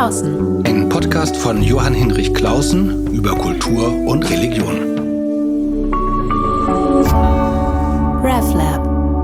Klausen. Ein Podcast von Johann Hinrich Clausen über Kultur und Religion. RevLab.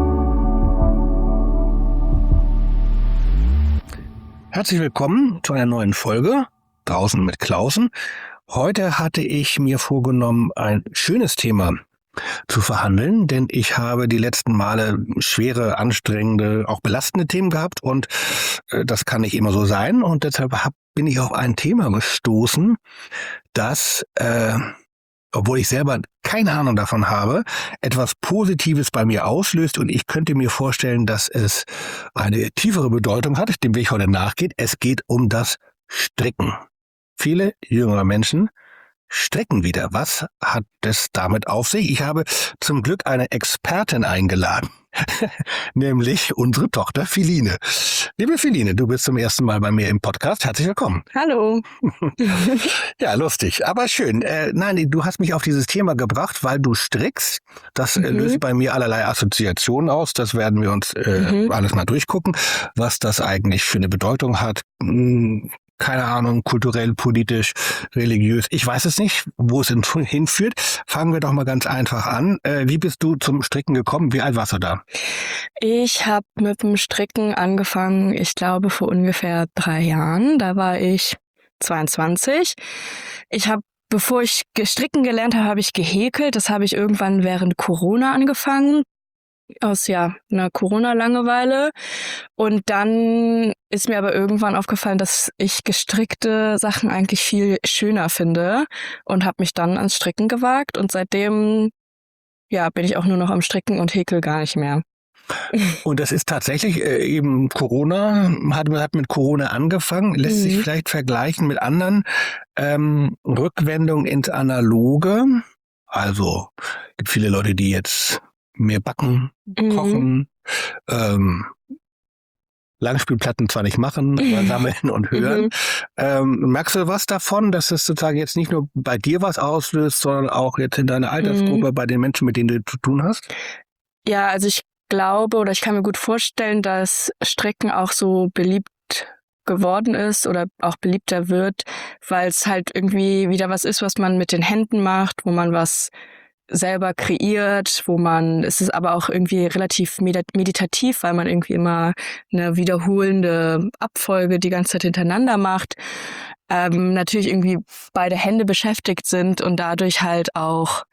Herzlich willkommen zu einer neuen Folge Draußen mit Klausen. Heute hatte ich mir vorgenommen, ein schönes Thema zu verhandeln, denn ich habe die letzten Male schwere, anstrengende, auch belastende Themen gehabt und das kann nicht immer so sein und deshalb bin ich auf ein Thema gestoßen, das, obwohl ich selber keine Ahnung davon habe, etwas Positives bei mir auslöst und ich könnte mir vorstellen, dass es eine tiefere Bedeutung hat, dem Weg heute nachgeht. Es geht um das Stricken. Viele jüngere Menschen stricken wieder. Was hat es damit auf sich? Ich habe zum Glück eine Expertin eingeladen, nämlich unsere Tochter Philine. Liebe Philine, du bist zum ersten Mal bei mir im Podcast. Herzlich willkommen. Hallo. Ja, lustig, aber schön. Nein, du hast mich auf dieses Thema gebracht, weil du strickst. Das löst bei mir allerlei Assoziationen aus. Das werden wir uns alles mal durchgucken, was das eigentlich für eine Bedeutung hat. Keine Ahnung, kulturell, politisch, religiös. Ich weiß es nicht, wo es hinführt. Fangen wir doch mal ganz einfach an. Wie bist du zum Stricken gekommen? Wie alt warst du da? Ich habe mit dem Stricken angefangen, ich glaube, vor ungefähr 3 Jahren. Da war ich 22. Bevor ich stricken gelernt habe, habe ich gehäkelt. Das habe ich irgendwann während Corona angefangen. Aus einer Corona-Langeweile. Und dann ist mir aber irgendwann aufgefallen, dass ich gestrickte Sachen eigentlich viel schöner finde und habe mich dann ans Stricken gewagt. Und seitdem bin ich auch nur noch am Stricken und häkel gar nicht mehr. Und das ist tatsächlich eben Corona, hat mit Corona angefangen, lässt sich vielleicht vergleichen mit anderen Rückwendungen ins Analoge. Also gibt viele Leute, die jetzt mehr backen, kochen, Langspielplatten zwar nicht machen, aber sammeln und hören. Merkst du was davon, dass es sozusagen jetzt nicht nur bei dir was auslöst, sondern auch jetzt in deiner Altersgruppe bei den Menschen, mit denen du zu tun hast? Ja, also ich glaube oder ich kann mir gut vorstellen, dass Stricken auch so beliebt geworden ist oder auch beliebter wird, weil es halt irgendwie wieder was ist, was man mit den Händen macht, wo man was selber kreiert, es ist aber auch irgendwie relativ meditativ, weil man irgendwie immer eine wiederholende Abfolge die ganze Zeit hintereinander macht. Natürlich irgendwie beide Hände beschäftigt sind und dadurch halt auch,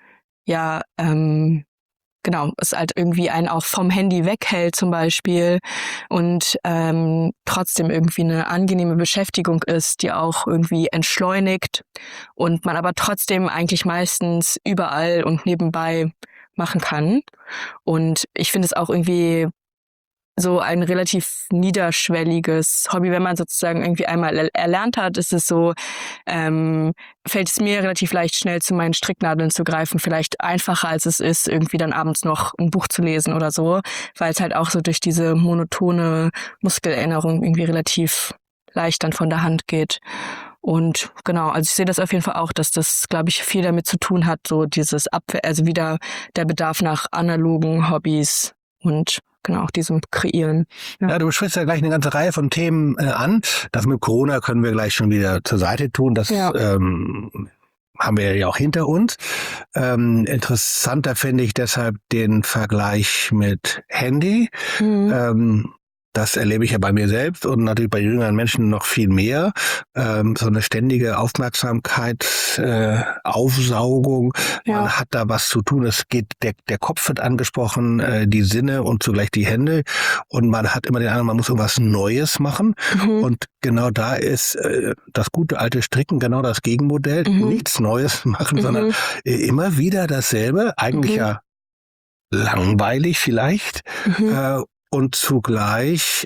es halt irgendwie einen auch vom Handy weghält zum Beispiel und trotzdem irgendwie eine angenehme Beschäftigung ist, die auch irgendwie entschleunigt und man aber trotzdem eigentlich meistens überall und nebenbei machen kann. Und ich finde es auch irgendwie so ein relativ niederschwelliges Hobby, wenn man sozusagen irgendwie einmal erlernt hat, ist es so, fällt es mir relativ leicht, schnell zu meinen Stricknadeln zu greifen, vielleicht einfacher als es ist, irgendwie dann abends noch ein Buch zu lesen oder so, weil es halt auch so durch diese monotone Muskelerinnerung irgendwie relativ leicht dann von der Hand geht. Und genau, also ich sehe das auf jeden Fall auch, dass das, glaube ich, viel damit zu tun hat, so dieses also wieder der Bedarf nach analogen Hobbys und genau, auch diesem Kreieren. Ja, du sprichst ja gleich eine ganze Reihe von Themen an. Das mit Corona können wir gleich schon wieder zur Seite tun. Das haben wir ja auch hinter uns. Interessanter finde ich deshalb den Vergleich mit Handy. Das erlebe ich ja bei mir selbst und natürlich bei jüngeren Menschen noch viel mehr. So eine ständige Aufmerksamkeit, Aufsaugung. Man hat da was zu tun. Es geht, der Kopf wird angesprochen, die Sinne und zugleich die Hände. Und man hat immer den Eindruck, man muss irgendwas Neues machen. Und genau da ist das gute alte Stricken genau das Gegenmodell. Nichts Neues machen, sondern immer wieder dasselbe. Eigentlich ja langweilig vielleicht. Und zugleich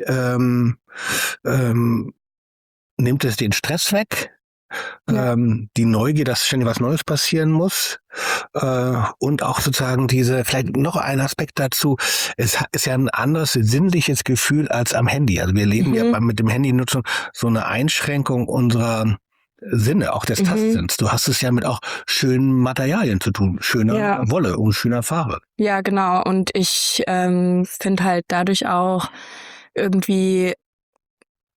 nimmt es den Stress weg, die Neugier, dass ständig was Neues passieren muss und auch sozusagen vielleicht noch ein Aspekt dazu, es ist ja ein anderes sinnliches Gefühl als am Handy. Also wir leben ja mit dem Handynutzung so eine Einschränkung unserer Sinne, auch des Tastsinns. Du hast es ja mit auch schönen Materialien zu tun, schöner Wolle und schöner Farbe. Ja, genau. Und ich finde halt dadurch auch irgendwie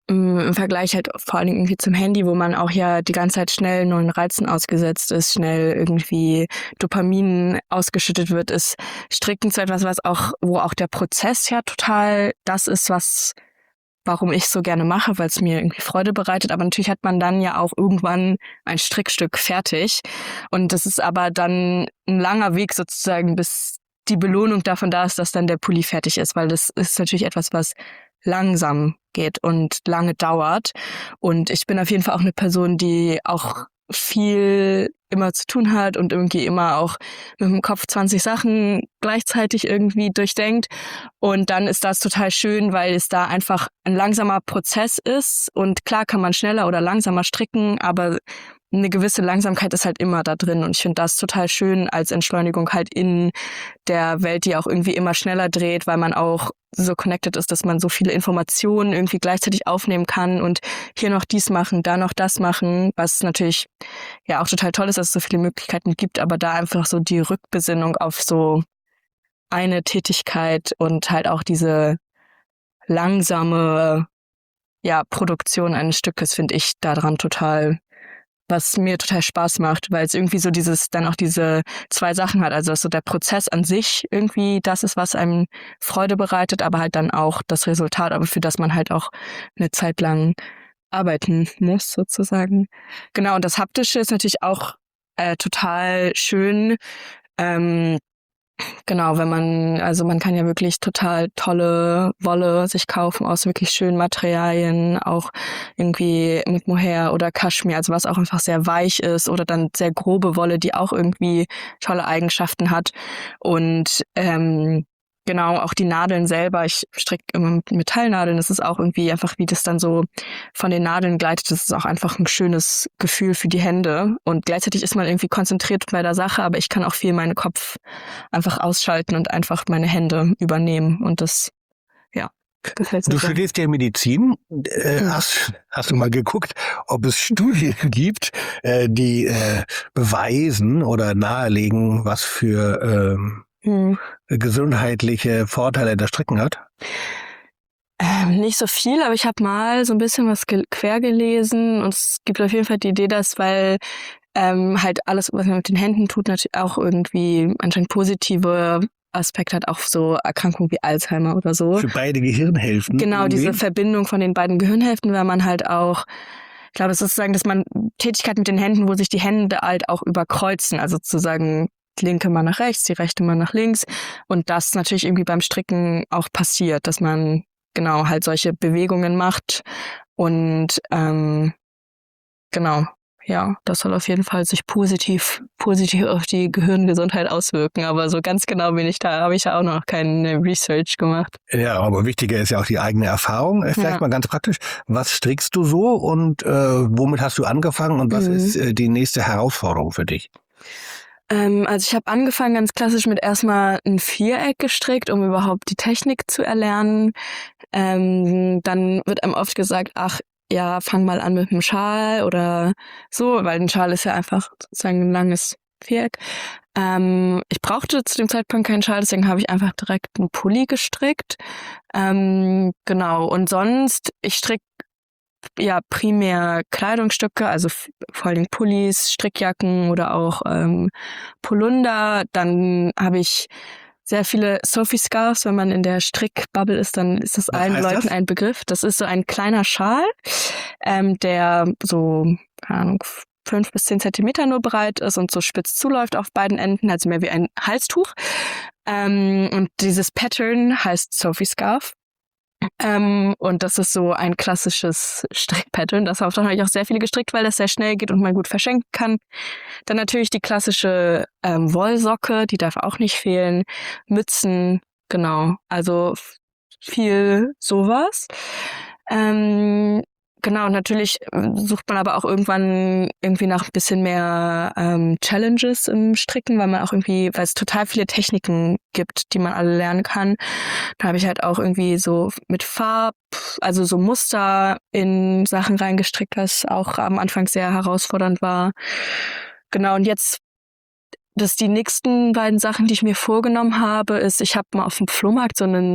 im Vergleich halt vor allen Dingen irgendwie zum Handy, wo man auch ja die ganze Zeit schnell neuen Reizen ausgesetzt ist, schnell irgendwie Dopamin ausgeschüttet wird, ist Stricken zu etwas, wo auch der Prozess ja total das ist, warum ich so gerne mache, weil es mir irgendwie Freude bereitet. Aber natürlich hat man dann ja auch irgendwann ein Strickstück fertig. Und das ist aber dann ein langer Weg sozusagen, bis die Belohnung davon da ist, dass dann der Pulli fertig ist, weil das ist natürlich etwas, was langsam geht und lange dauert. Und ich bin auf jeden Fall auch eine Person, die auch viel immer zu tun hat und irgendwie immer auch mit dem Kopf 20 Sachen gleichzeitig irgendwie durchdenkt. Und dann ist das total schön, weil es da einfach ein langsamer Prozess ist. Und klar kann man schneller oder langsamer stricken, aber eine gewisse Langsamkeit ist halt immer da drin. Und ich finde das total schön als Entschleunigung halt in der Welt, die auch irgendwie immer schneller dreht, weil man auch so connected ist, dass man so viele Informationen irgendwie gleichzeitig aufnehmen kann und hier noch dies machen, da noch das machen, was natürlich ja auch total toll ist, dass es so viele Möglichkeiten gibt, aber da einfach so die Rückbesinnung auf so eine Tätigkeit und halt auch diese langsame Produktion eines Stückes finde ich daran total, was mir total Spaß macht, weil es irgendwie so dann auch diese zwei Sachen hat, also dass so der Prozess an sich irgendwie das ist, was einem Freude bereitet, aber halt dann auch das Resultat, aber für das man halt auch eine Zeit lang arbeiten muss sozusagen. Genau, und das Haptische ist natürlich auch total schön. Genau, man kann ja wirklich total tolle Wolle sich kaufen aus wirklich schönen Materialien, auch irgendwie mit Mohair oder Kaschmir, also was auch einfach sehr weich ist oder dann sehr grobe Wolle, die auch irgendwie tolle Eigenschaften hat. Und genau, auch die Nadeln selber, ich stricke immer mit Metallnadeln, das ist auch irgendwie einfach, wie das dann so von den Nadeln gleitet, das ist auch einfach ein schönes Gefühl für die Hände und gleichzeitig ist man irgendwie konzentriert bei der Sache, aber ich kann auch viel meinen Kopf einfach ausschalten und einfach meine Hände übernehmen und das, gefällt mir. Du studierst ja Medizin. Hast du mal geguckt, ob es Studien gibt, die beweisen oder nahelegen, was für gesundheitliche Vorteile das Stricken hat? Nicht so viel, aber ich habe mal so ein bisschen was quer gelesen und es gibt auf jeden Fall die Idee, dass weil halt alles, was man mit den Händen tut, natürlich auch irgendwie anscheinend positive Aspekte hat, auch so Erkrankungen wie Alzheimer oder so. Für beide Gehirnhälften. Genau, irgendwie. diese Verbindung von den beiden Gehirnhälften, weil man halt auch, ich glaube, es ist sozusagen, dass man Tätigkeit mit den Händen, wo sich die Hände halt auch überkreuzen, also sozusagen die linke mal nach rechts, die rechte mal nach links und das natürlich irgendwie beim Stricken auch passiert, dass man genau halt solche Bewegungen macht und genau, ja, das soll auf jeden Fall sich positiv auf die Gehirngesundheit auswirken, aber so ganz genau habe ich ja auch noch keine Research gemacht. Ja, aber wichtiger ist ja auch die eigene Erfahrung. Vielleicht mal ganz praktisch, was strickst du so und womit hast du angefangen und was ist die nächste Herausforderung für dich? Also ich habe angefangen ganz klassisch mit erstmal ein Viereck gestrickt, um überhaupt die Technik zu erlernen. Dann wird einem oft gesagt, ach ja, fang mal an mit einem Schal oder so, weil ein Schal ist ja einfach sozusagen ein langes Viereck. Ich brauchte zu dem Zeitpunkt keinen Schal, deswegen habe ich einfach direkt einen Pulli gestrickt. Genau, und sonst, ich stricke ja primär Kleidungsstücke, also vor allem Pullis, Strickjacken oder auch Polunder. Dann habe ich sehr viele Sophie Scarves. Wenn man in der Strickbubble ist, dann ist das allen Leuten ein Begriff. Das ist so ein kleiner Schal, der so, keine Ahnung, 5 bis 10 Zentimeter nur breit ist und so spitz zuläuft auf beiden Enden, also mehr wie ein Halstuch. Und dieses Pattern heißt Sophie Scarf. Und das ist so ein klassisches Strickpattern. Das habe ich auch sehr viele gestrickt, weil das sehr schnell geht und man gut verschenken kann. Dann natürlich die klassische Wollsocke, die darf auch nicht fehlen. Mützen, genau. Also viel sowas. Genau, natürlich sucht man aber auch irgendwann irgendwie nach ein bisschen mehr Challenges im Stricken, weil es total viele Techniken gibt, die man alle lernen kann. Da habe ich halt auch irgendwie so mit also so Muster in Sachen reingestrickt, was auch am Anfang sehr herausfordernd war. Genau, und jetzt die nächsten beiden Sachen, die ich mir vorgenommen habe, ist, ich habe mal auf dem Flohmarkt so einen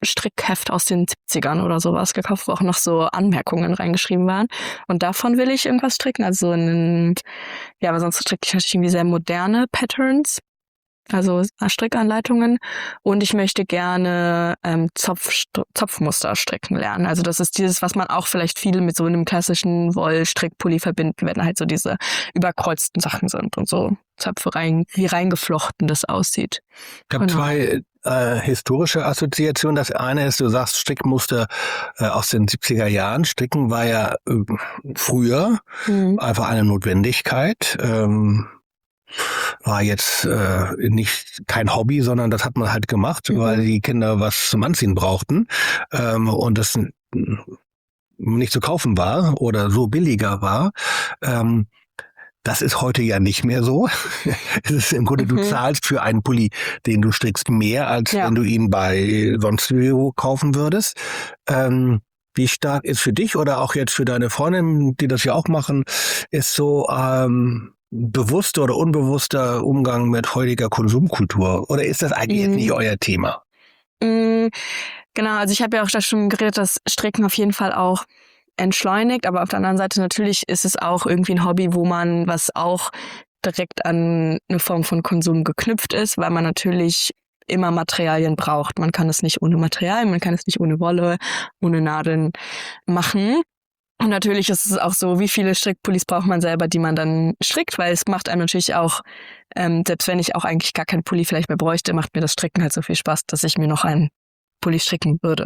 Strickheft aus den 70ern oder sowas gekauft, wo auch noch so Anmerkungen reingeschrieben waren. Und davon will ich irgendwas stricken. Also aber sonst stricke ich natürlich irgendwie sehr moderne Patterns. Also Strickanleitungen, und ich möchte gerne Zopfmuster stricken lernen. Also das ist dieses, was man auch vielleicht viele mit so einem klassischen Wollstrickpulli verbinden, wenn halt so diese überkreuzten Sachen sind und so Zöpfe wie reingeflochten das aussieht. Ich habe zwei historische Assoziationen. Das eine ist, du sagst Strickmuster aus den 70er Jahren. Stricken war ja früher einfach eine Notwendigkeit. War jetzt kein Hobby, sondern das hat man halt gemacht, weil die Kinder was zum Anziehen brauchten und das nicht zu kaufen war oder so billiger war. Das ist heute ja nicht mehr so. Es ist im Grunde, du zahlst für einen Pulli, den du strickst, mehr, als wenn du ihn bei sonst wo kaufen würdest. Wie stark ist für dich oder auch jetzt für deine Freundin, die das ja auch machen, ist so bewusster oder unbewusster Umgang mit heutiger Konsumkultur? Oder ist das eigentlich jetzt nicht euer Thema? Genau, also ich habe ja auch da schon geredet, dass Stricken auf jeden Fall auch entschleunigt, aber auf der anderen Seite natürlich ist es auch irgendwie ein Hobby, wo man was auch direkt an eine Form von Konsum geknüpft ist, weil man natürlich immer Materialien braucht. Man kann es nicht ohne Materialien, man kann es nicht ohne Wolle, ohne Nadeln machen. Und natürlich ist es auch so, wie viele Strickpullis braucht man selber, die man dann strickt, weil es macht einem natürlich auch, selbst wenn ich auch eigentlich gar keinen Pulli vielleicht mehr bräuchte, macht mir das Stricken halt so viel Spaß, dass ich mir noch einen Pulli stricken würde.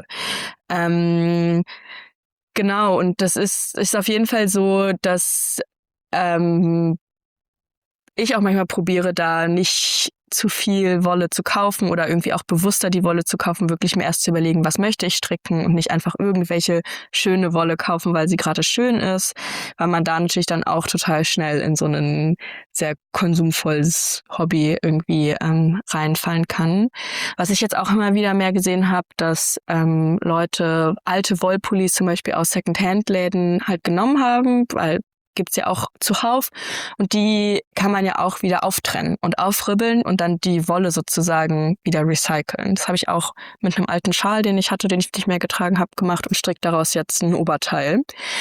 Genau, und das ist auf jeden Fall so, dass ich auch manchmal probiere, da nicht zu viel Wolle zu kaufen oder irgendwie auch bewusster die Wolle zu kaufen, wirklich mir erst zu überlegen, was möchte ich stricken und nicht einfach irgendwelche schöne Wolle kaufen, weil sie gerade schön ist, weil man da natürlich dann auch total schnell in so ein sehr konsumvolles Hobby irgendwie reinfallen kann. Was ich jetzt auch immer wieder mehr gesehen habe, dass Leute alte Wollpullis zum Beispiel aus Secondhand-Läden halt genommen haben, weil gibt's ja auch zuhauf, und die kann man ja auch wieder auftrennen und aufribbeln und dann die Wolle sozusagen wieder recyceln. Das habe ich auch mit einem alten Schal, den ich hatte, den ich nicht mehr getragen habe, gemacht und stricke daraus jetzt ein Oberteil.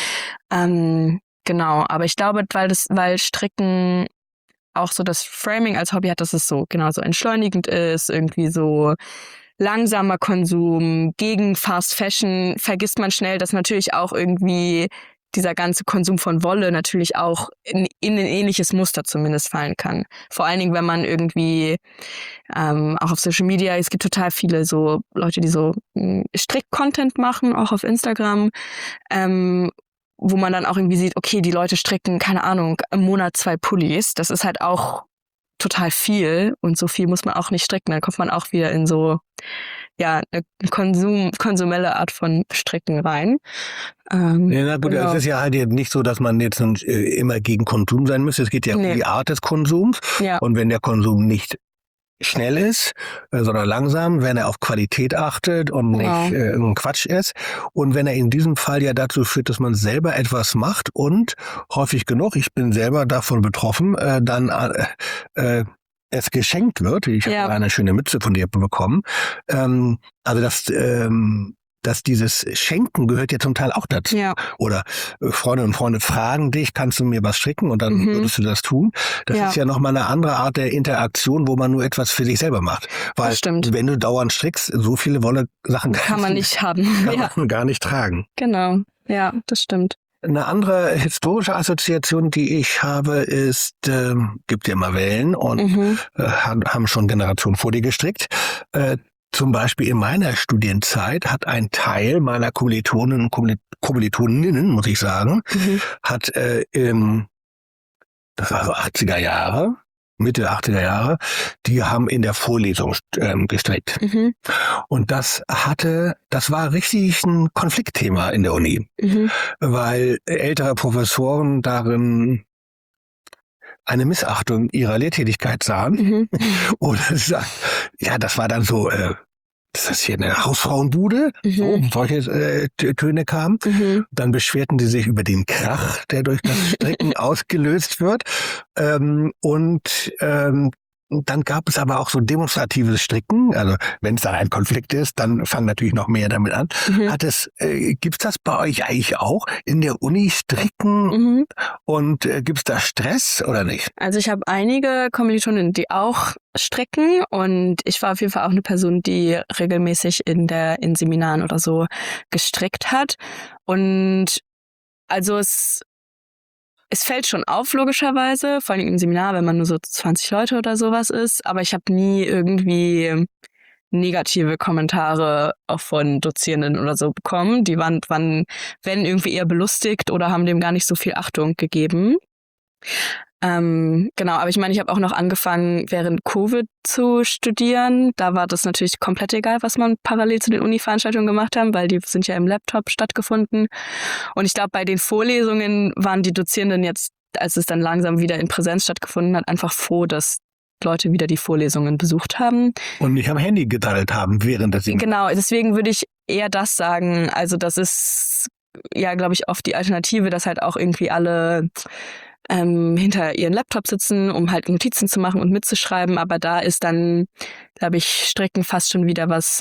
Genau, aber ich glaube, weil Stricken auch so das Framing als Hobby hat, dass es so genauso entschleunigend ist, irgendwie so langsamer Konsum, gegen Fast Fashion, vergisst man schnell, dass natürlich auch irgendwie dieser ganze Konsum von Wolle natürlich auch in ein ähnliches Muster zumindest fallen kann. Vor allen Dingen, wenn man irgendwie auch auf Social Media, es gibt total viele so Leute, die so Strick-Content machen, auch auf Instagram, wo man dann auch irgendwie sieht, okay, die Leute stricken, keine Ahnung, im Monat 2 Pullis. Das ist halt auch total viel und so viel muss man auch nicht stricken. Dann kommt man auch wieder in so eine konsumelle Art von Stricken rein. Na gut, genau. Es ist ja halt nicht so, dass man jetzt immer gegen Konsum sein müsste. Es geht ja um die Art des Konsums. Ja. Und wenn der Konsum nicht schnell ist, sondern langsam, wenn er auf Qualität achtet und nicht irgendein Quatsch ist. Und wenn er in diesem Fall ja dazu führt, dass man selber etwas macht und häufig genug, ich bin selber davon betroffen, dann es geschenkt wird. Ich habe eine schöne Mütze von dir bekommen. Also dass dieses Schenken gehört ja zum Teil auch dazu. Ja. Oder Freundinnen und Freunde fragen dich, kannst du mir was stricken? Und dann würdest du das tun. Das ist ja nochmal eine andere Art der Interaktion, wo man nur etwas für sich selber macht. Weil wenn du dauernd strickst, so viele Wolle-Sachen kann man nicht haben. Kann man gar nicht tragen. Genau, ja, das stimmt. Eine andere historische Assoziation, die ich habe, ist, gibt ja immer Wellen und haben schon Generationen vor dir gestrickt. Zum Beispiel in meiner Studienzeit hat ein Teil meiner Kommilitonen und Kommilitoninnen, muss ich sagen, hat das war so 80er Jahre, Mitte 80er Jahre, die haben in der Vorlesung gestrickt. Und das war richtig ein Konfliktthema in der Uni, weil ältere Professoren darin eine Missachtung ihrer Lehrtätigkeit sahen. Oder sagen, ja, das war dann so, das ist hier eine Hausfrauenbude, so solche Töne kamen. Dann beschwerten sie sich über den Krach, der durch das Stricken ausgelöst wird. Dann gab es aber auch so demonstratives Stricken. Also wenn es da ein Konflikt ist, dann fangen natürlich noch mehr damit an. Gibt's das bei euch eigentlich auch in der Uni Stricken? Und gibt's da Stress oder nicht? Also ich habe einige Kommilitoninnen, die auch stricken, und ich war auf jeden Fall auch eine Person, die regelmäßig in Seminaren oder so gestrickt hat. Und also es fällt schon auf, logischerweise, vor allem im Seminar, wenn man nur so 20 Leute oder sowas ist. Aber ich habe nie irgendwie negative Kommentare auch von Dozierenden oder so bekommen. Die waren wenn irgendwie eher belustigt oder haben dem gar nicht so viel Achtung gegeben. Genau, aber ich meine, ich habe auch noch angefangen, während Covid zu studieren. Da war das natürlich komplett egal, was man parallel zu den Uni-Veranstaltungen gemacht haben, weil die sind ja im Laptop stattgefunden. Und ich glaube, bei den Vorlesungen waren die Dozierenden jetzt, als es dann langsam wieder in Präsenz stattgefunden hat, einfach froh, dass Leute wieder die Vorlesungen besucht haben. Und nicht am Handy geteilt haben während des Seminars. Genau, deswegen würde ich eher das sagen. Also das ist ja, glaube ich, oft die Alternative, dass halt auch irgendwie alle hinter ihren Laptop sitzen, um halt Notizen zu machen und mitzuschreiben. Aber da ist dann, glaube ich, Stricken fast schon wieder was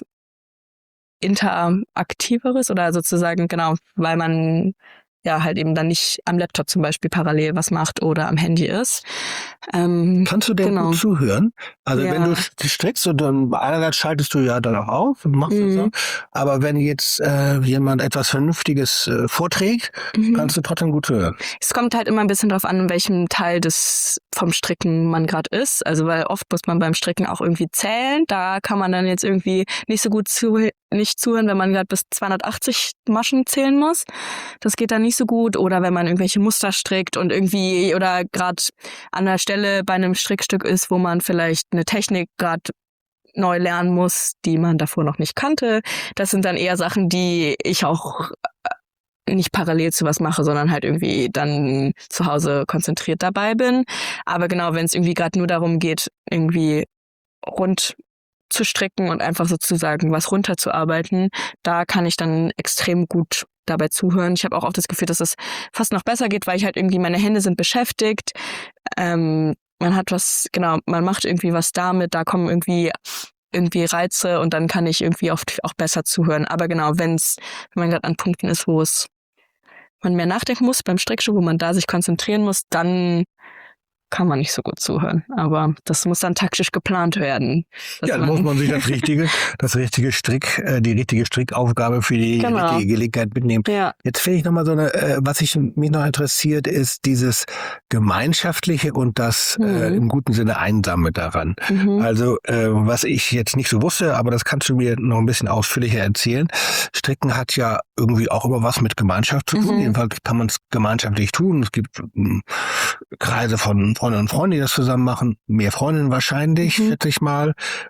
Interaktiveres oder sozusagen, genau, weil man ja halt eben dann nicht am Laptop zum Beispiel parallel was macht oder am Handy ist. Kannst du denn gut zuhören? Also wenn du strickst und dann einerseits schaltest du ja dann auch auf und machst das so. Aber wenn jetzt jemand etwas Vernünftiges vorträgt, kannst du trotzdem gut zuhören. Es kommt halt immer ein bisschen drauf an, in welchem Teil vom Stricken man gerade ist. Also weil oft muss man beim Stricken auch irgendwie zählen. Da kann man dann jetzt irgendwie nicht so gut nicht zuhören, wenn man gerade bis 280 Maschen zählen muss. Das geht dann nicht so gut. Oder wenn man irgendwelche Muster strickt und irgendwie oder gerade an der Stelle bei einem Strickstück ist, wo man vielleicht eine Technik gerade neu lernen muss, die man davor noch nicht kannte. Das sind dann eher Sachen, die ich auch nicht parallel zu was mache, sondern halt irgendwie dann zu Hause konzentriert dabei bin. Aber genau, wenn es irgendwie gerade nur darum geht, irgendwie rund zu stricken und einfach sozusagen was runterzuarbeiten, da kann ich dann extrem gut dabei zuhören. Ich habe auch oft das Gefühl, dass es fast noch besser geht, weil ich halt irgendwie, meine Hände sind beschäftigt. Man hat was, genau, man macht irgendwie was damit, da kommen irgendwie Reize und dann kann ich irgendwie oft auch besser zuhören. Aber genau, wenn man gerade an Punkten ist, wo man mehr nachdenken muss beim Strickstück, wo man da sich konzentrieren muss, dann kann man nicht so gut zuhören. Aber das muss dann taktisch geplant werden. Ja, dann muss man sich die richtige Strickaufgabe für die richtige Gelegenheit mitnehmen. Ja. Jetzt finde ich nochmal was mich noch interessiert, ist dieses Gemeinschaftliche und das im guten Sinne Einsame daran. Also, was ich jetzt nicht so wusste, aber das kannst du mir noch ein bisschen ausführlicher erzählen. Stricken hat ja irgendwie auch immer was mit Gemeinschaft zu tun. Jedenfalls kann man es gemeinschaftlich tun. Es gibt Kreise von Freundinnen und Freunden, die das zusammen machen. Mehr Freundinnen wahrscheinlich, schätze ich mal.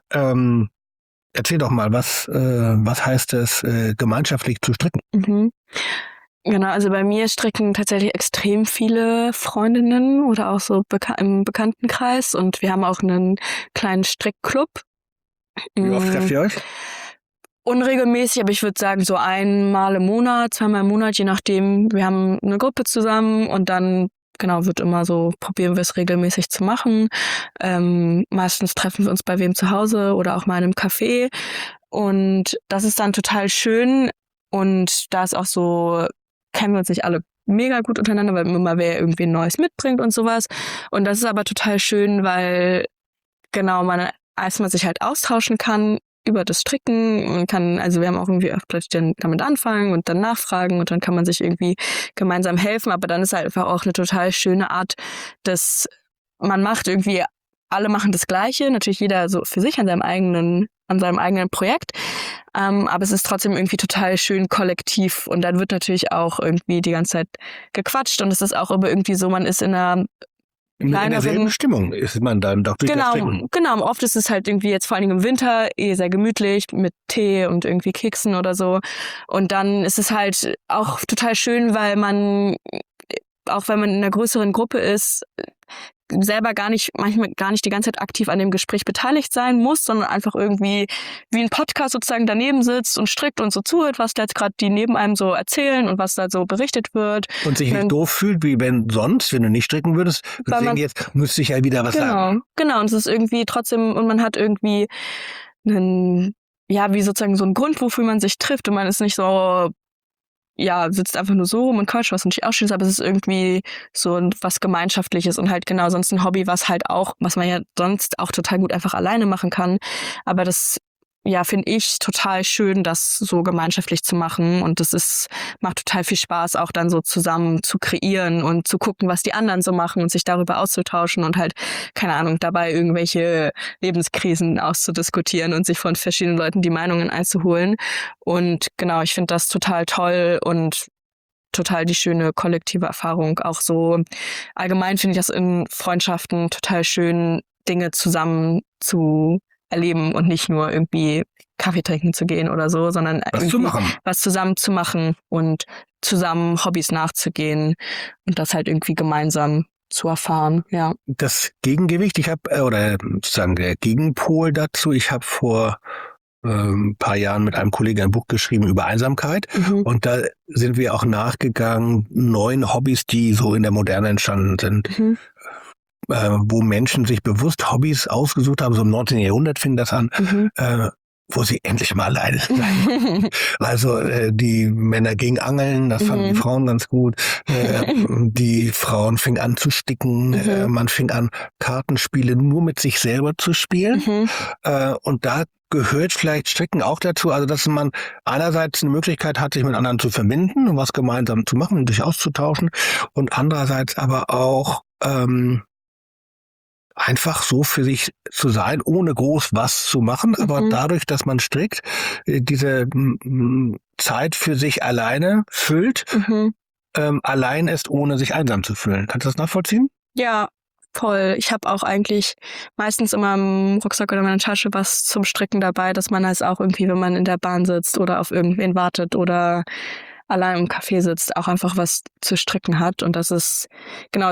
Erzähl doch mal, was heißt es, gemeinschaftlich zu stricken? Genau, also bei mir stricken tatsächlich extrem viele Freundinnen oder auch so im Bekanntenkreis, und wir haben auch einen kleinen Strickclub. Wie oft trefft ihr euch? Unregelmäßig, aber ich würde sagen so einmal im Monat, zweimal im Monat, je nachdem. Wir haben eine Gruppe zusammen und dann wird immer so, probieren wir es regelmäßig zu machen. Meistens treffen wir uns bei wem zu Hause oder auch mal in einem Café. Und das ist dann total schön. Und da ist auch so, kennen wir uns nicht alle mega gut untereinander, weil immer wer irgendwie ein Neues mitbringt und sowas. Und das ist aber total schön, weil man erstmal sich halt austauschen kann über das Stricken und wir haben auch irgendwie plötzlich dann damit anfangen und dann nachfragen und dann kann man sich irgendwie gemeinsam helfen, aber dann ist halt einfach auch eine total schöne Art, dass man macht irgendwie, alle machen das Gleiche, natürlich jeder so für sich an seinem eigenen Projekt, aber es ist trotzdem irgendwie total schön kollektiv und dann wird natürlich auch irgendwie die ganze Zeit gequatscht und es ist auch immer irgendwie so, man ist in derselben Stimmung ist man dann doch durch das Stricken. Genau, oft ist es halt irgendwie jetzt vor allen Dingen im Winter sehr gemütlich mit Tee und irgendwie Keksen oder so. Und dann ist es halt auch total schön, weil man, auch wenn man in einer größeren Gruppe ist, selber manchmal gar nicht die ganze Zeit aktiv an dem Gespräch beteiligt sein muss, sondern einfach irgendwie wie ein Podcast sozusagen daneben sitzt und strickt und so zuhört, was da jetzt gerade die neben einem so erzählen und was da so berichtet wird. Und sich nicht doof fühlt, wie wenn du nicht stricken würdest. Deswegen jetzt müsste ich ja wieder was sagen. Genau. Und es ist irgendwie trotzdem, und man hat irgendwie wie sozusagen so ein Grund, wofür man sich trifft, und man ist nicht so, sitzt einfach nur so rum und quatscht, was natürlich auch schön ist, aber es ist irgendwie so was Gemeinschaftliches und halt genau sonst ein Hobby, was man ja sonst auch total gut einfach alleine machen kann. Aber das, finde ich total schön, das so gemeinschaftlich zu machen, und macht total viel Spaß, auch dann so zusammen zu kreieren und zu gucken, was die anderen so machen und sich darüber auszutauschen und halt, keine Ahnung, dabei irgendwelche Lebenskrisen auszudiskutieren und sich von verschiedenen Leuten die Meinungen einzuholen. Und genau, ich finde das total toll und total die schöne kollektive Erfahrung. Auch so allgemein finde ich das in Freundschaften total schön, Dinge zusammen zu erleben und nicht nur irgendwie Kaffee trinken zu gehen oder so, sondern was zusammen zu machen und zusammen Hobbys nachzugehen und das halt irgendwie gemeinsam zu erfahren, ja. Das Gegengewicht, oder sozusagen der Gegenpol dazu, ich habe vor ein paar Jahren mit einem Kollegen ein Buch geschrieben über Einsamkeit, und da sind wir auch nachgegangen, 9 Hobbys, die so in der Moderne entstanden sind. Wo Menschen sich bewusst Hobbys ausgesucht haben, so im 19. Jahrhundert fing das an, wo sie endlich mal alleine sind. Also die Männer gingen angeln, das fanden die Frauen ganz gut. Die Frauen fingen an zu sticken, man fing an, Kartenspiele nur mit sich selber zu spielen. Und da gehört vielleicht Stricken auch dazu, also dass man einerseits eine Möglichkeit hat, sich mit anderen zu verbinden und was gemeinsam zu machen und sich auszutauschen, und andererseits aber auch einfach so für sich zu sein, ohne groß was zu machen, aber dadurch, dass man strickt, diese Zeit für sich alleine füllt, allein ist, ohne sich einsam zu fühlen. Kannst du das nachvollziehen? Ja, voll. Ich habe auch eigentlich meistens immer im Rucksack oder in meiner Tasche was zum Stricken dabei, dass man halt auch irgendwie, wenn man in der Bahn sitzt oder auf irgendwen wartet oder allein im Café sitzt, auch einfach was zu stricken hat. Und das ist, genau,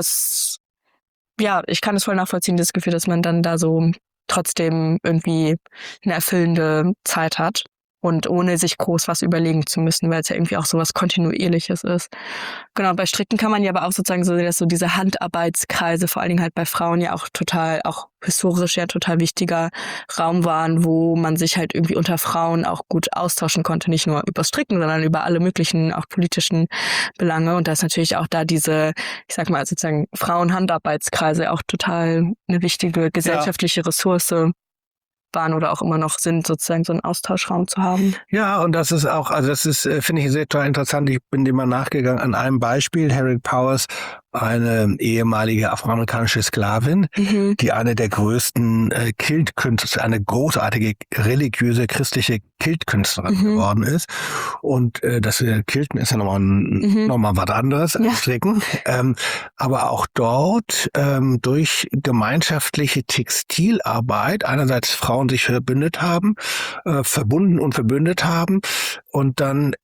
ich kann es voll nachvollziehen, das Gefühl, dass man dann da so trotzdem irgendwie eine erfüllende Zeit hat und ohne sich groß was überlegen zu müssen, weil es ja irgendwie auch so was Kontinuierliches ist. Genau, bei Stricken kann man ja aber auch sozusagen so, dass so diese Handarbeitskreise, vor allen Dingen halt bei Frauen ja auch auch historisch ja total wichtiger Raum waren, wo man sich halt irgendwie unter Frauen auch gut austauschen konnte, nicht nur über Stricken, sondern über alle möglichen auch politischen Belange. Und da ist natürlich auch da diese, ich sag mal sozusagen Frauenhandarbeitskreise auch total eine wichtige gesellschaftliche Ressource waren oder auch immer noch sind, sozusagen so einen Austauschraum zu haben. Ja, und das ist auch, also das ist, finde ich, sehr total interessant. Ich bin dem mal nachgegangen an einem Beispiel. Harriet Powers, eine ehemalige afroamerikanische Sklavin, die eine der größten Kiltkünstler, eine großartige religiöse christliche Kiltkünstlerin geworden ist. Und das Kilten ist ja nochmal was anderes als Stricken. Aber auch dort durch gemeinschaftliche Textilarbeit einerseits Frauen sich verbündet haben, verbunden und verbündet haben, und dann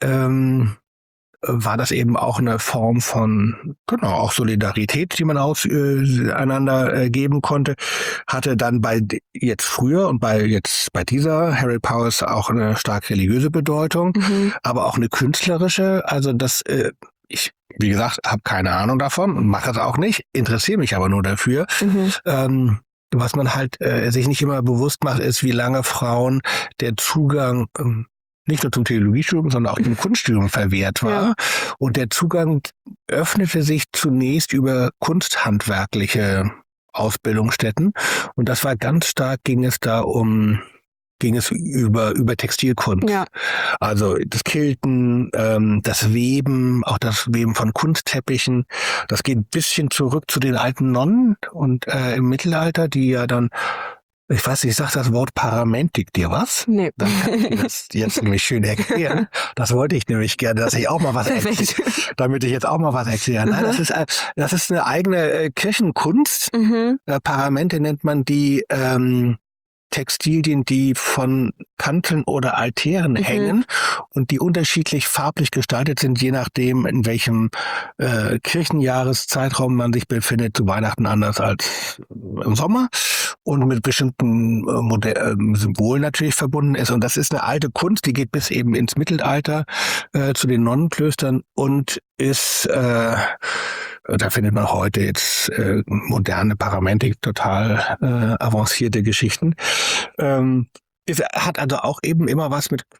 war das eben auch eine Form von, auch Solidarität, die man einander geben konnte, hatte dann jetzt früher und bei dieser Harriet Powers auch eine stark religiöse Bedeutung, aber auch eine künstlerische. Also ich, wie gesagt, habe keine Ahnung davon und mache es auch nicht, interessiere mich aber nur dafür. Was man halt sich nicht immer bewusst macht, ist, wie lange Frauen der Zugang nicht nur zum Theologiestudium, sondern auch im Kunststudium verwehrt war. Ja. Und der Zugang öffnete sich zunächst über kunsthandwerkliche Ausbildungsstätten. Und das war ganz stark, ging es über Textilkunst. Ja. Also das Kilten, das Weben, auch das Weben von Kunstteppichen. Das geht ein bisschen zurück zu den alten Nonnen und im Mittelalter, die ja dann, ich weiß nicht, ich sag das Wort Paramentik dir was? Nee. Dann kann ich das jetzt nämlich schön erklären. Das wollte ich nämlich gerne, dass ich auch mal was erkläre, damit ich jetzt auch mal was erkläre. Nein, das ist eine eigene Kirchenkunst. Paramente nennt man die Textilien, die von Kanteln oder Altären hängen und die unterschiedlich farblich gestaltet sind, je nachdem, in welchem Kirchenjahreszeitraum man sich befindet, zu Weihnachten anders als im Sommer und mit bestimmten Symbolen natürlich verbunden ist. Und das ist eine alte Kunst, die geht bis eben ins Mittelalter zu den Nonnenklöstern und ist, da findet man heute jetzt moderne Paramentik, total avancierte Geschichten. Es hat also auch eben immer was mit,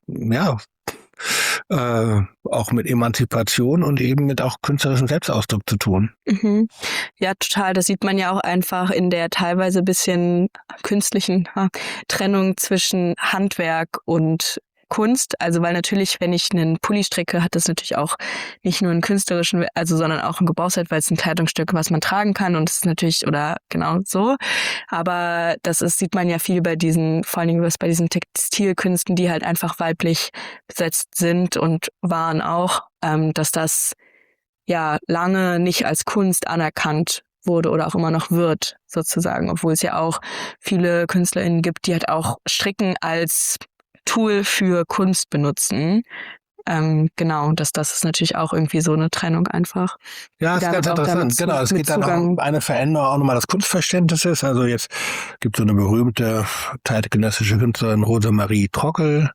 auch mit Emanzipation und eben mit auch künstlerischem Selbstausdruck zu tun. Ja, total. Das sieht man ja auch einfach in der teilweise bisschen künstlichen Trennung zwischen Handwerk und Kunst. Also weil natürlich, wenn ich einen Pulli stricke, hat das natürlich auch nicht nur einen künstlerischen, sondern auch einen Gebrauchswert, weil es ein Kleidungsstück, was man tragen kann und es ist natürlich, oder genau so. Aber sieht man ja viel bei diesen, vor allen Dingen bei diesen Textilkünsten, die halt einfach weiblich besetzt sind und waren auch, dass das ja lange nicht als Kunst anerkannt wurde oder auch immer noch wird, sozusagen, obwohl es ja auch viele KünstlerInnen gibt, die halt auch Stricken als Tool für Kunst benutzen. Genau, das ist natürlich auch irgendwie so eine Trennung einfach. Ja, ist ganz interessant. Genau, es geht dann auch um eine Veränderung auch nochmal des Kunstverständnisses. Also jetzt gibt es so eine berühmte zeitgenössische Künstlerin, Rosemarie Trockel,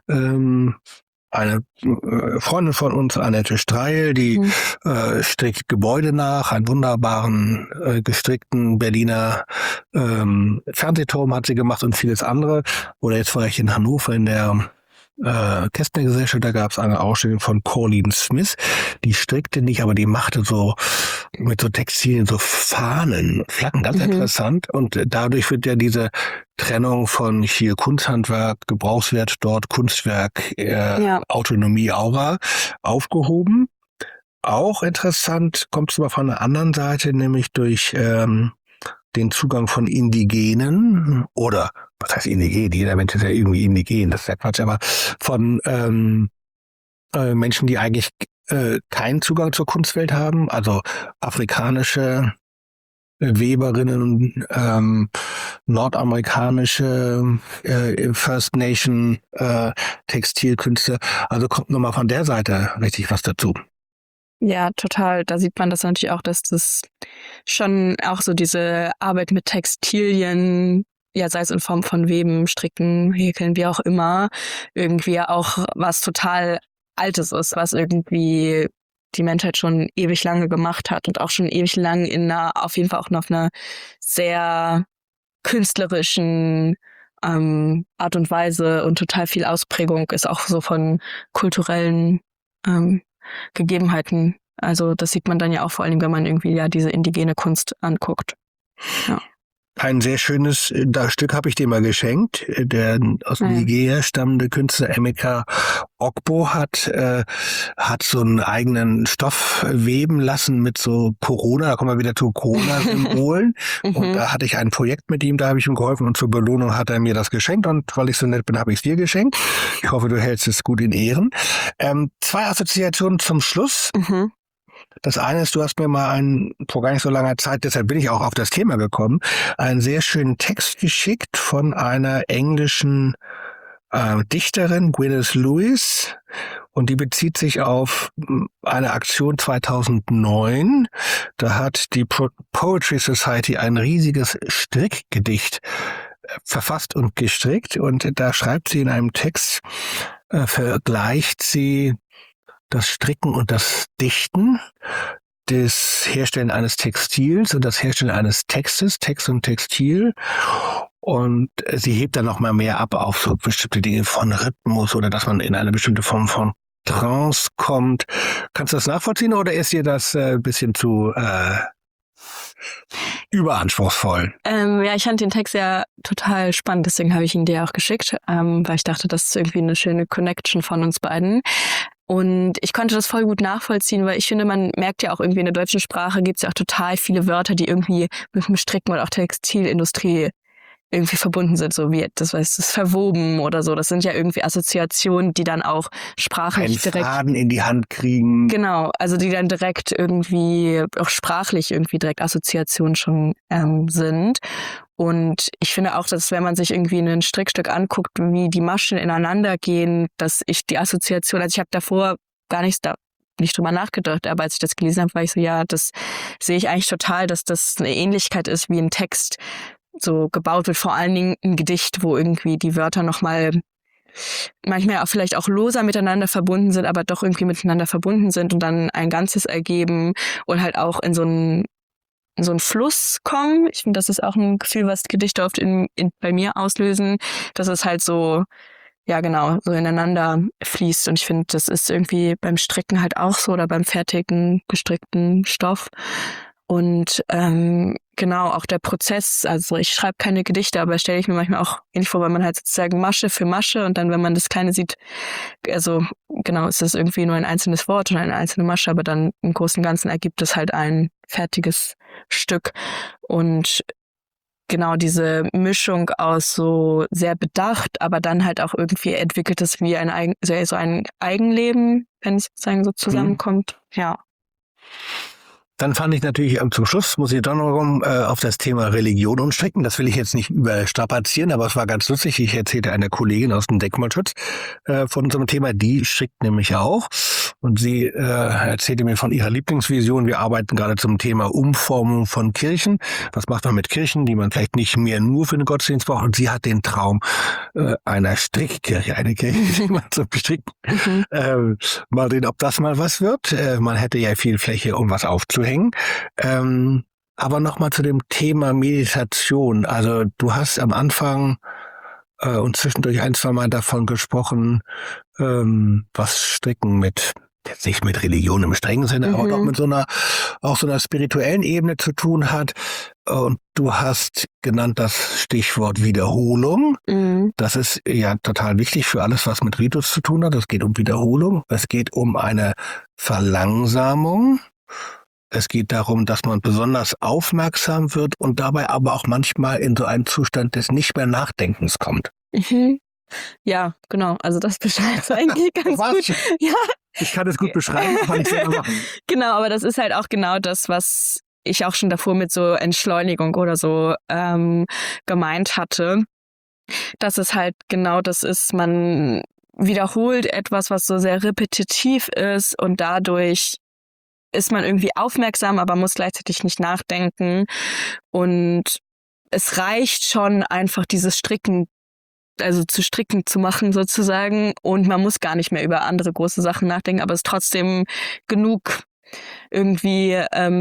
eine Freundin von uns, Annette Streil, die strickt Gebäude nach, einen wunderbaren gestrickten Berliner Fernsehturm hat sie gemacht und vieles andere. Oder jetzt war ich in Hannover in der Kästner Gesellschaft, da gab es eine Ausstellung von Colleen Smith, die strickte nicht, aber die machte so mit so Textilien so Fahnen, Flaggen, ganz interessant. Und dadurch wird ja diese Trennung von hier Kunsthandwerk, Gebrauchswert, dort Kunstwerk, Autonomie, Aura aufgehoben. Auch interessant kommt es aber von der anderen Seite, nämlich durch den Zugang von Indigenen oder, was heißt Indigen? Jeder Mensch ist ja irgendwie indigen, das ist ja Quatsch, aber von Menschen, die eigentlich keinen Zugang zur Kunstwelt haben, also afrikanische Weberinnen, nordamerikanische First Nation Textilkünste, also kommt nochmal von der Seite richtig was dazu. Ja, total. Da sieht man das natürlich auch, dass das schon auch so diese Arbeit mit Textilien, ja, sei es in Form von Weben, Stricken, Häkeln, wie auch immer, irgendwie ja auch was total Altes ist, was irgendwie die Menschheit schon ewig lange gemacht hat und auch schon ewig lang auf jeden Fall auch noch auf einer sehr künstlerischen Art und Weise und total viel Ausprägung ist auch so von kulturellen Gegebenheiten. Also das sieht man dann ja auch vor allem, wenn man irgendwie ja diese indigene Kunst anguckt. Ja. Ein sehr schönes Stück habe ich dir mal geschenkt. Der aus Nigeria stammende Künstler Emeka Ogbo hat so einen eigenen Stoff weben lassen mit so Corona, da kommen wir wieder zu Corona-Symbolen. Und da hatte ich ein Projekt mit ihm, da habe ich ihm geholfen und zur Belohnung hat er mir das geschenkt und weil ich so nett bin, habe ich es dir geschenkt. Ich hoffe, du hältst es gut in Ehren. 2 Assoziationen zum Schluss. Das eine ist, du hast mir mal vor gar nicht so langer Zeit, deshalb bin ich auch auf das Thema gekommen, einen sehr schönen Text geschickt von einer englischen Dichterin, Gwyneth Lewis, und die bezieht sich auf eine Aktion 2009. Da hat die Poetry Society ein riesiges Strickgedicht verfasst und gestrickt und da schreibt sie in einem Text, vergleicht sie das Stricken und das Dichten, das Herstellen eines Textils und das Herstellen eines Textes, Text und Textil. Und sie hebt dann noch mal mehr ab auf so bestimmte Dinge von Rhythmus oder dass man in eine bestimmte Form von Trance kommt. Kannst du das nachvollziehen oder ist dir das ein bisschen zu überanspruchsvoll? Ja, ich fand den Text ja total spannend, deswegen habe ich ihn dir auch geschickt, weil ich dachte, das ist irgendwie eine schöne Connection von uns beiden. Und ich konnte das voll gut nachvollziehen, weil ich finde, man merkt ja auch irgendwie in der deutschen Sprache gibt es ja auch total viele Wörter, die irgendwie mit dem Stricken oder auch Textilindustrie irgendwie verbunden sind, so wie das heißt, es verwoben oder so. Das sind ja irgendwie Assoziationen, die dann auch sprachlich einen direkt Faden in die Hand kriegen. genau, also die dann direkt irgendwie auch sprachlich irgendwie direkt Assoziationen schon sind. Und ich finde auch, dass wenn man sich irgendwie ein Strickstück anguckt, wie die Maschen ineinander gehen, dass ich die Assoziation, also ich habe davor gar nicht drüber nachgedacht, aber als ich das gelesen habe, war ich so, ja, das sehe ich eigentlich total, dass das eine Ähnlichkeit ist, wie ein Text so gebaut wird, vor allen Dingen ein Gedicht, wo irgendwie die Wörter nochmal manchmal auch vielleicht auch loser miteinander verbunden sind, aber doch irgendwie miteinander verbunden sind und dann ein Ganzes ergeben und halt auch in so einen Fluss kommen. Ich finde, das ist auch ein Gefühl, was Gedichte oft bei mir auslösen, dass es halt so, ja genau, so ineinander fließt. Und ich finde, das ist irgendwie beim Stricken halt auch so oder beim fertigen, gestrickten Stoff. Und genau, auch der Prozess, also ich schreibe keine Gedichte, aber stelle ich mir manchmal auch ähnlich vor, weil man halt sozusagen Masche für Masche und dann, wenn man das Kleine sieht, also genau, ist das irgendwie nur ein einzelnes Wort oder eine einzelne Masche, aber dann im Großen und Ganzen ergibt es halt ein fertiges Stück. Und genau diese Mischung aus so sehr bedacht, aber dann halt auch irgendwie entwickelt es wie so ein Eigenleben, wenn es sozusagen so zusammenkommt. Ja. Dann fand ich natürlich zum Schluss, muss ich doch noch auf das Thema Religion umstricken. Das will ich jetzt nicht überstrapazieren, aber es war ganz lustig. Ich erzählte einer Kollegin aus dem Denkmalschutz von so einem Thema, die strickt nämlich auch. Und sie erzählte mir von ihrer Lieblingsvision. Wir arbeiten gerade zum Thema Umformung von Kirchen. Was macht man mit Kirchen, die man vielleicht nicht mehr nur für den Gottesdienst braucht? Und sie hat den Traum einer Strickkirche, eine Kirche, die man so bestricken. Mal sehen, ob das mal was wird. Man hätte ja viel Fläche, um was aufzuhängen. Aber nochmal zu dem Thema Meditation. Also du hast am Anfang und zwischendurch ein, zwei Mal davon gesprochen, was Stricken jetzt nicht mit Religion im strengen Sinne, aber doch mit so einer spirituellen Ebene zu tun hat. Und du hast genannt das Stichwort Wiederholung. Das ist ja total wichtig für alles, was mit Ritus zu tun hat. Es geht um Wiederholung. Es geht um eine Verlangsamung. Es geht darum, dass man besonders aufmerksam wird und dabei aber auch manchmal in so einen Zustand des nicht mehr Nachdenkens kommt. Ja, genau. Also das beschreibt eigentlich ganz gut. Ja. Ich kann es gut beschreiben, kann ich selber machen. Genau, aber das ist halt auch genau das, was ich auch schon davor mit so Entschleunigung oder so gemeint hatte. Dass es halt genau das ist, man wiederholt etwas, was so sehr repetitiv ist und dadurch ist man irgendwie aufmerksam, aber muss gleichzeitig nicht nachdenken. Und es reicht schon einfach dieses Stricken, also zu stricken zu machen sozusagen. Und man muss gar nicht mehr über andere große Sachen nachdenken, aber es ist trotzdem genug irgendwie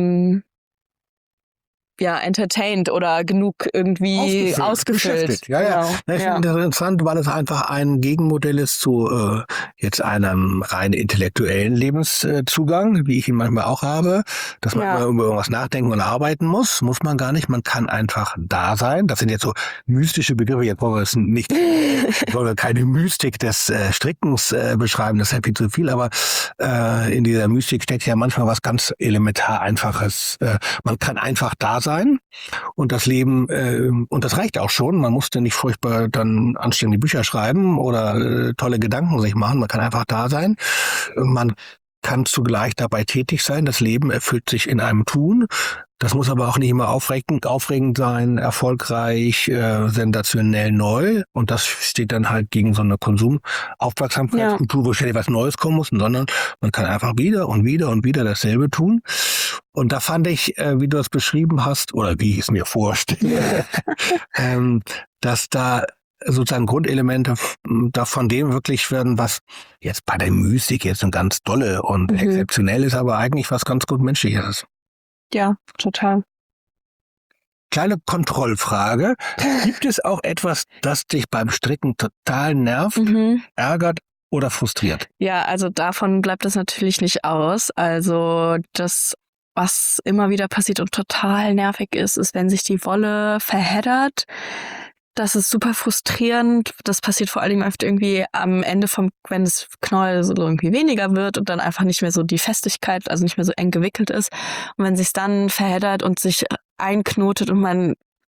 entertained oder genug irgendwie ausgefüllt. Ja, ja. Genau. Das ist interessant, weil es einfach ein Gegenmodell ist zu jetzt einem rein intellektuellen Lebenszugang, wie ich ihn manchmal auch habe, dass man immer über irgendwas nachdenken und arbeiten muss man gar nicht. Man kann einfach da sein. Das sind jetzt so mystische Begriffe. Jetzt wollen wir es nicht, wollen wir keine Mystik des Strickens beschreiben, das ist ja viel zu viel, aber in dieser Mystik steckt ja manchmal was ganz elementar Einfaches. Man kann einfach da sein und das Leben, und das reicht auch schon. Man musste nicht furchtbar dann anständige Bücher schreiben oder tolle Gedanken sich machen. Man kann einfach da sein. Man kann zugleich dabei tätig sein. Das Leben erfüllt sich in einem Tun. Das muss aber auch nicht immer aufregend sein, erfolgreich, sensationell neu. Und das steht dann halt gegen so eine Konsumaufmerksamkeitskultur, wo ständig was Neues kommen muss, sondern man kann einfach wieder und wieder und wieder dasselbe tun. Und da fand ich, wie du es beschrieben hast, oder wie ich es mir vorstelle, dass da sozusagen Grundelemente von dem wirklich werden, was jetzt bei der Mystik jetzt ein ganz dolle und exzeptionell ist, aber eigentlich was ganz gut Menschliches ist. Ja, total. Kleine Kontrollfrage. Gibt es auch etwas, das dich beim Stricken total nervt, ärgert oder frustriert? Ja, also davon bleibt es natürlich nicht aus. Also das, was immer wieder passiert und total nervig ist, wenn sich die Wolle verheddert. Das ist super frustrierend. Das passiert vor allem oft irgendwie am Ende wenn das Knäuel so irgendwie weniger wird und dann einfach nicht mehr so die Festigkeit, also nicht mehr so eng gewickelt ist. Und wenn sich's dann verheddert und sich einknotet und man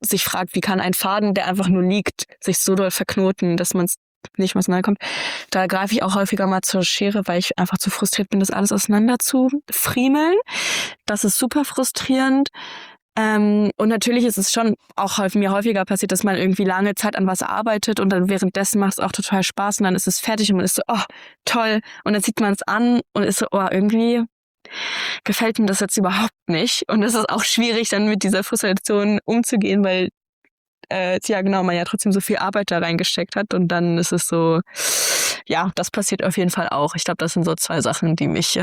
sich fragt, wie kann ein Faden, der einfach nur liegt, sich so doll verknoten, dass man es nicht was kommt. Da greife ich auch häufiger mal zur Schere, weil ich einfach zu frustriert bin, das alles auseinander zu friemeln. Das ist super frustrierend. Und natürlich ist es schon auch mir häufiger passiert, dass man irgendwie lange Zeit an was arbeitet und dann währenddessen macht es auch total Spaß und dann ist es fertig und man ist so, oh, toll. Und dann sieht man es an und ist so, oh, irgendwie gefällt mir das jetzt überhaupt nicht. Und es ist auch schwierig, dann mit dieser Frustration umzugehen, weil man ja trotzdem so viel Arbeit da reingesteckt hat und dann ist es so, ja, das passiert auf jeden Fall auch. Ich glaube, das sind so 2 Sachen, die mich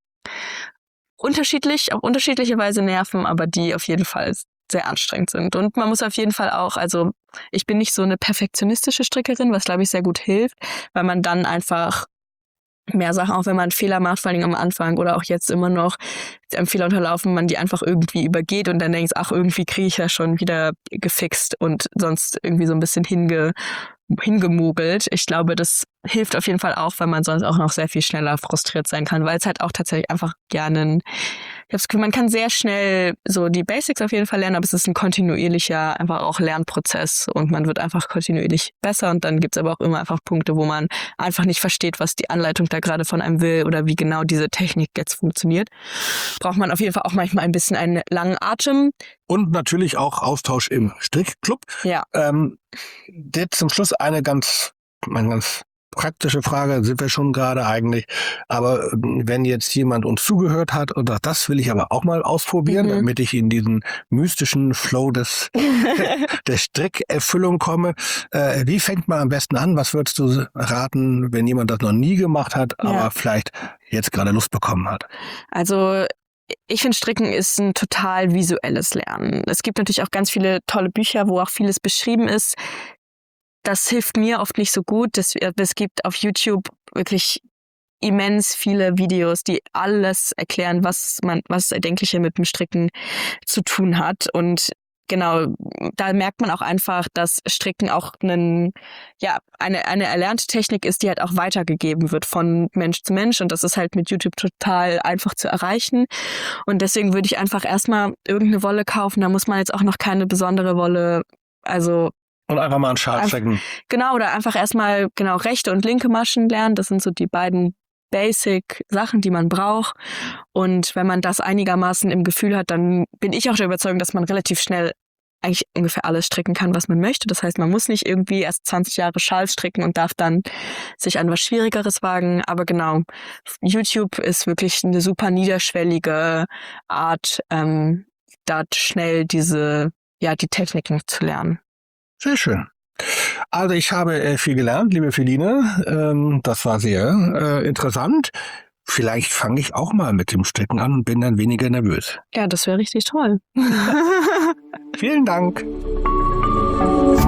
auf unterschiedliche Weise nerven, aber die auf jeden Fall sehr anstrengend sind. Und man muss auf jeden Fall auch, also ich bin nicht so eine perfektionistische Strickerin, was glaube ich sehr gut hilft, weil man dann einfach mehr Sachen, auch wenn man Fehler macht, vor allem am Anfang oder auch jetzt immer noch Fehler unterlaufen, man die einfach irgendwie übergeht und dann denkt, ach, irgendwie kriege ich ja schon wieder gefixt und sonst irgendwie so ein bisschen hingemogelt. Ich glaube, das hilft auf jeden Fall auch, weil man sonst auch noch sehr viel schneller frustriert sein kann, weil es halt auch tatsächlich einfach gerne ich habe das Gefühl, man kann sehr schnell so die Basics auf jeden Fall lernen, aber es ist ein kontinuierlicher einfach auch Lernprozess und man wird einfach kontinuierlich besser und dann gibt es aber auch immer einfach Punkte, wo man einfach nicht versteht, was die Anleitung da gerade von einem will oder wie genau diese Technik jetzt funktioniert. Braucht man auf jeden Fall auch manchmal ein bisschen einen langen Atem. Und natürlich auch Austausch im Strickclub. Ja. Jetzt zum Schluss eine ganz praktische Frage, sind wir schon gerade eigentlich. Aber wenn jetzt jemand uns zugehört hat und sagt, das will ich aber auch mal ausprobieren, damit ich in diesen mystischen Flow der Strickerfüllung komme. Wie fängt man am besten an? Was würdest du raten, wenn jemand das noch nie gemacht hat, aber vielleicht jetzt gerade Lust bekommen hat? Also ich finde, Stricken ist ein total visuelles Lernen. Es gibt natürlich auch ganz viele tolle Bücher, wo auch vieles beschrieben ist. Das hilft mir oft nicht so gut. Es gibt auf YouTube wirklich immens viele Videos, die alles erklären, was das Erdenkliche mit dem Stricken zu tun hat. Und genau, da merkt man auch einfach, dass Stricken auch eine erlernte Technik ist, die halt auch weitergegeben wird von Mensch zu Mensch. Und das ist halt mit YouTube total einfach zu erreichen. Und deswegen würde ich einfach erstmal irgendeine Wolle kaufen. Da muss man jetzt auch noch keine besondere Wolle, und einfach mal einen Schal stricken. Genau, oder einfach erstmal rechte und linke Maschen lernen. Das sind so die beiden Basic-Sachen, die man braucht. Und wenn man das einigermaßen im Gefühl hat, dann bin ich auch der Überzeugung, dass man relativ schnell eigentlich ungefähr alles stricken kann, was man möchte. Das heißt, man muss nicht irgendwie erst 20 Jahre Schal stricken und darf dann sich an was Schwierigeres wagen. Aber genau, YouTube ist wirklich eine super niederschwellige Art, da schnell die Techniken zu lernen. Sehr schön. Also ich habe viel gelernt, liebe Feline. Das war sehr interessant. Vielleicht fange ich auch mal mit dem Stricken an und bin dann weniger nervös. Ja, das wäre richtig toll. Vielen Dank.